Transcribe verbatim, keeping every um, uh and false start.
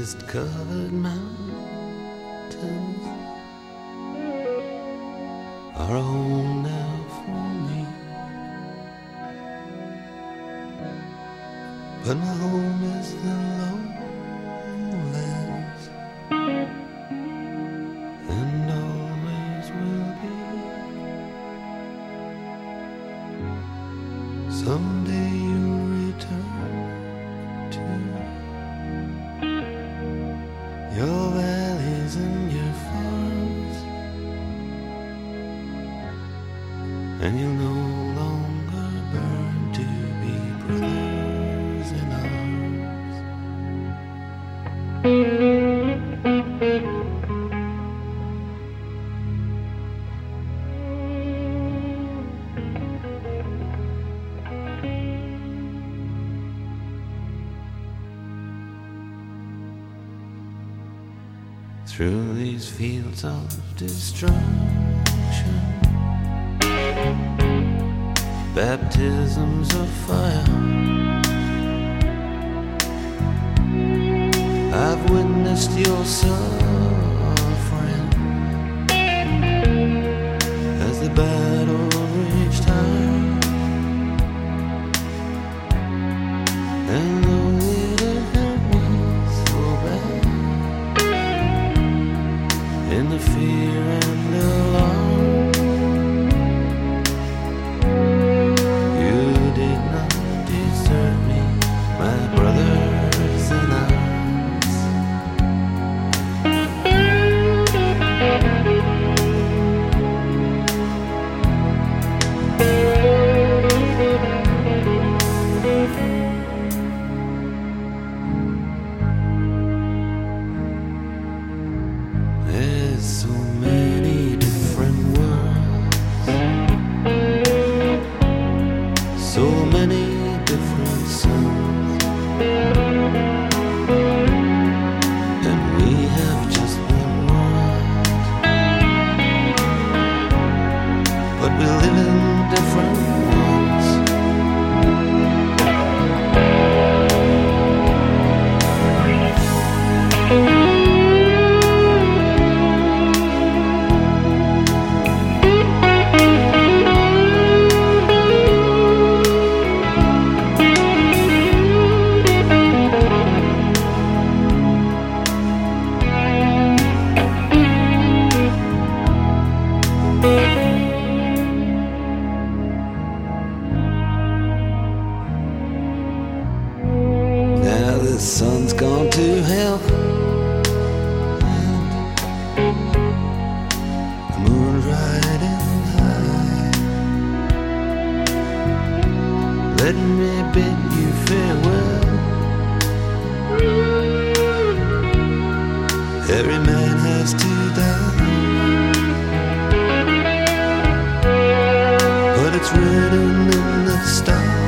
mist-covered mountains are a home now for me. But my home is the lowlands, and always will be. Someday you'll return to your valleys and your farms, and you'll no longer burn to be brothers in arms. Through these fields of destruction, baptisms of fire, I've witnessed your suffering as the battle raged high. And though it hurt me so bad, in the fear and alarm, you did not desert me, my brothers in arms. There's so many different worlds, so many different suns, and we have just one world, but we live in different ones. Now the sun's gone to hell, and the moon's riding high. Let me bid you farewell. Every man has to die, but it's written in the stars.